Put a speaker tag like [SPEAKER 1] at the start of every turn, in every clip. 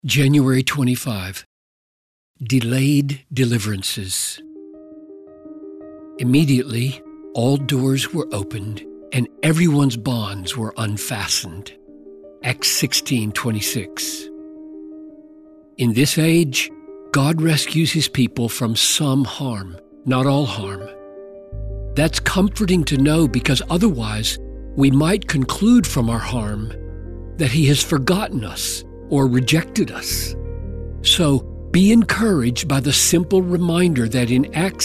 [SPEAKER 1] January 25. Delayed deliverances. Immediately, all doors were opened and everyone's bonds were unfastened. Acts 16:26. In this age, God rescues his people from some harm, not all harm. That's comforting to know, because otherwise we might conclude from our harm that he has forgotten us or rejected us. So be encouraged by the simple reminder that in Acts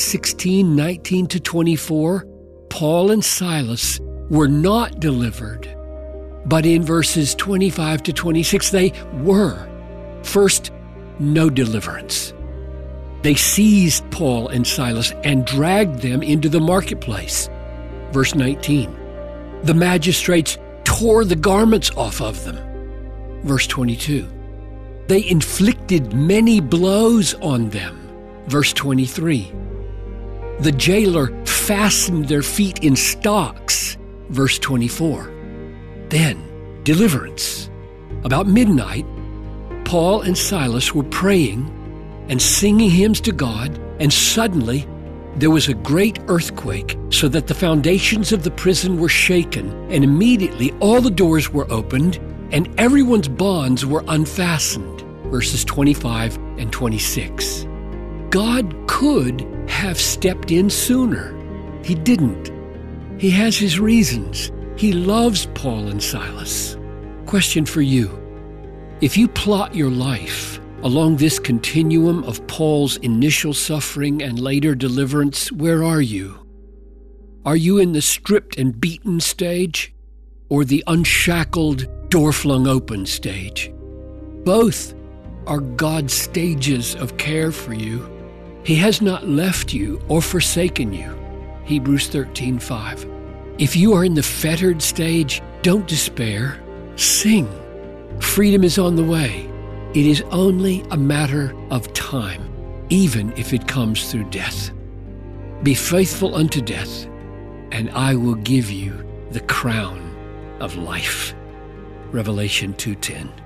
[SPEAKER 1] 16:19-24, Paul and Silas were not delivered, but in verses 25-26 they were. First, no deliverance. They seized Paul and Silas and dragged them into the marketplace. Verse 19. The magistrates tore the garments off of them. Verse 22. They inflicted many blows on them. Verse 23. The jailer fastened their feet in stocks. Verse 24. Then, deliverance. About midnight, Paul and Silas were praying and singing hymns to God, and suddenly there was a great earthquake, so that the foundations of the prison were shaken, and immediately all the doors were opened, and everyone's bonds were unfastened. Verses 25 and 26. God could have stepped in sooner. He didn't. He has his reasons. He loves Paul and Silas. Question for you. If you plot your life along this continuum of Paul's initial suffering and later deliverance, where are you? Are you in the stripped and beaten stage, or the unshackled, door flung open stage? Both are God's stages of care for you. He has not left you or forsaken you. Hebrews 13:5. If you are in the fettered stage, don't despair. Sing. Freedom is on the way. It is only a matter of time, even if it comes through death. Be faithful unto death, and I will give you the crown of life. Revelation 2:10.